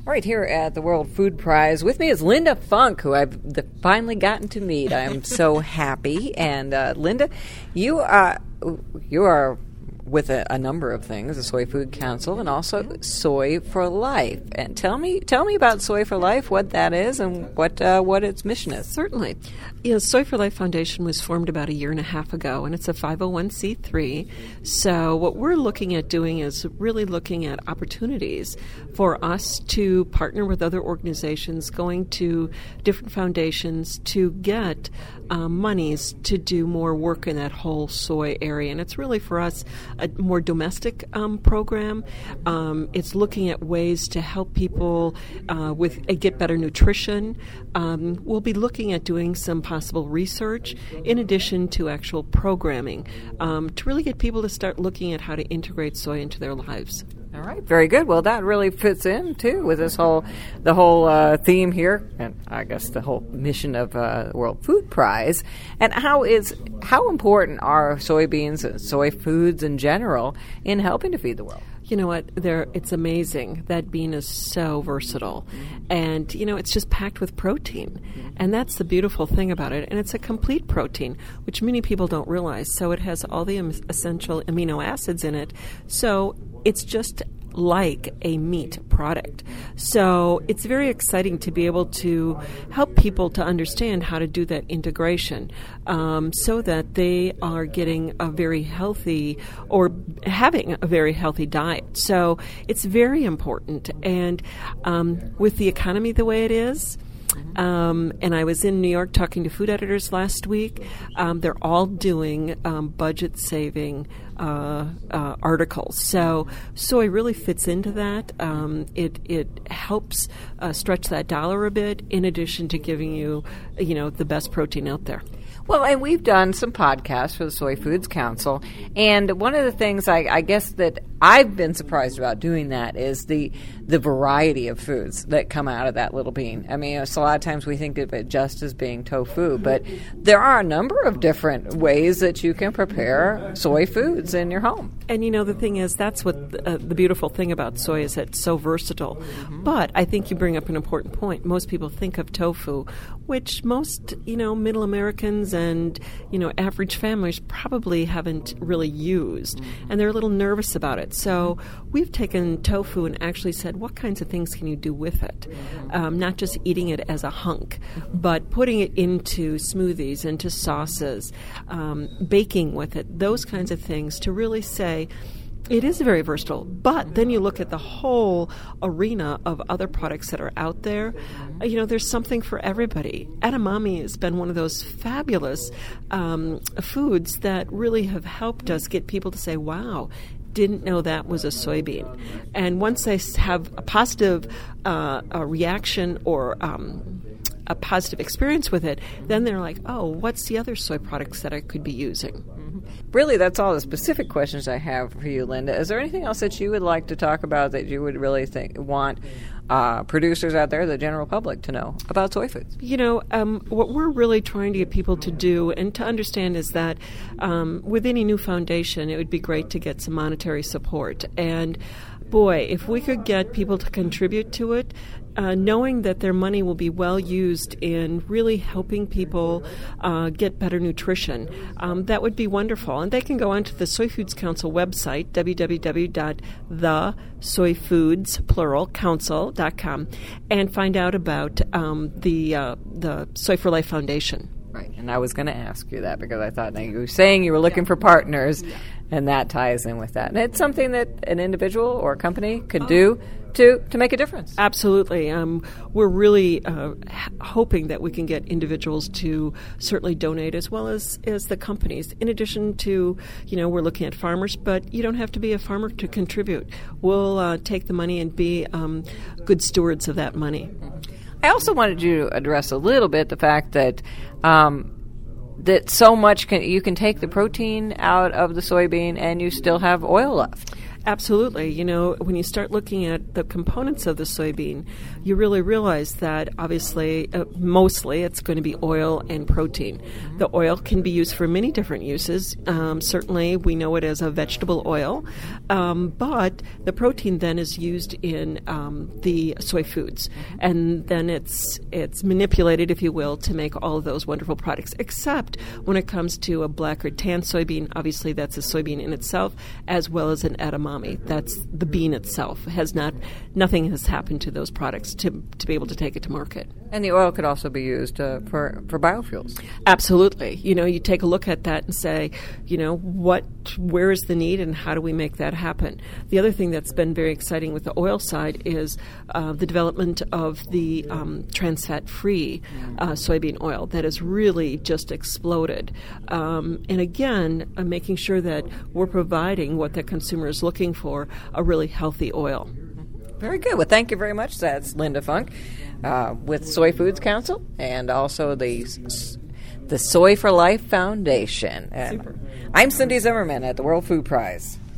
Right here at the World Food Prize. With me is Linda Funk, who I've finally gotten to meet. I'm so happy. And Linda, you are with a number of things, the Soy Food Council, and also Soy for Life. And tell me about Soy for Life, what that is, and what its mission is. Certainly. Soy for Life Foundation was formed about 1.5 years ago, and it's a 501c3. So what we're looking at doing is really looking at opportunities for us to partner with other organizations, going to different foundations to get monies to do more work in that whole soy area. And it's really, for us, a more domestic program. It's looking at ways to help people get better nutrition. We'll be looking at doing some possible research in addition to actual programming to really get people to start looking at how to integrate soy into their lives. All right, very good. Well, that really fits in too with the whole theme here, and I guess the whole mission of the World Food Prize. And how important are soybeans and soy foods in general in helping to feed the world? You know what? It's amazing. That bean is so versatile. And, it's just packed with protein. And that's the beautiful thing about it. And it's a complete protein, which many people don't realize. So it has all the essential amino acids in it. So it's just like a meat product. So it's very exciting to be able to help people to understand how to do that integration so that they are getting a very healthy or having a very healthy diet. So it's very important. And with the economy the way it is, and I was in New York talking to food editors last week. They're all doing budget-saving articles. So soy really fits into that. It helps stretch that dollar a bit, in addition to giving you, the best protein out there. Well, and we've done some podcasts for the Soy Foods Council, and one of the things I guess that I've been surprised about doing that is the variety of foods that come out of that little bean. I mean, a lot of times we think of it just as being tofu, but there are a number of different ways that you can prepare soy foods in your home. And the thing is, that's what the beautiful thing about soy is, that it's so versatile. Mm-hmm. But I think you bring up an important point. Most people think of tofu, which most, middle Americans and, average families probably haven't really used. Mm-hmm. And they're a little nervous about it. So we've taken tofu and actually said, what kinds of things can you do with it? Not just eating it as a hunk, but putting it into smoothies, into sauces, baking with it, those kinds of things, to really say, it is very versatile. But then you look at the whole arena of other products that are out there. There's something for everybody. Edamame has been one of those fabulous foods that really have helped us get people to say, wow, didn't know that was a soybean. And once they have a positive reaction or a positive experience with it, then they're like, oh, what's the other soy products that I could be using? Mm-hmm. Really, that's all the specific questions I have for you, Linda. Is there anything else that you would like to talk about that you would really want producers out there, the general public, to know about soy foods? What we're really trying to get people to do and to understand is that with any new foundation, it would be great to get some monetary support. And boy, if we could get people to contribute to it, knowing that their money will be well used in really helping people get better nutrition, that would be wonderful. And they can go onto the Soy Foods Council website, www.thesoyfoods.council.com, and find out about the Soy for Life Foundation. Right, and I was going to ask you that because I thought you were saying you were looking for partners, and that ties in with that. And it's something that an individual or a company could do to make a difference. Absolutely. We're really hoping that we can get individuals to certainly donate, as well as the companies. In addition to, we're looking at farmers, but you don't have to be a farmer to contribute. We'll take the money and be good stewards of that money. I also wanted you to address a little bit the fact that that so much you can take the protein out of the soybean and you still have oil left. Absolutely. You know, when you start looking at the components of the soybean, you really realize that obviously, mostly it's going to be oil and protein. The oil can be used for many different uses. Certainly, we know it as a vegetable oil, but the protein then is used in the soy foods, and then it's manipulated, if you will, to make all of those wonderful products. Except when it comes to a black or tan soybean, obviously that's a soybean in itself, as well as an edamame. That's the bean itself. Nothing has happened to those products to be able to take it to market. And the oil could also be used for biofuels. Absolutely. You know, you take a look at that and say, you know, where is the need and how do we make that happen? The other thing that's been very exciting with the oil side is the development of the trans-fat-free soybean oil that has really just exploded. And again, making sure that we're providing what the consumer is looking for, a really healthy oil. Very good. Well, thank you very much. That's Linda Funk with Soy Foods Council and also the Soy for Life Foundation. And Super. I'm Cindy Zimmerman at the World Food Prize.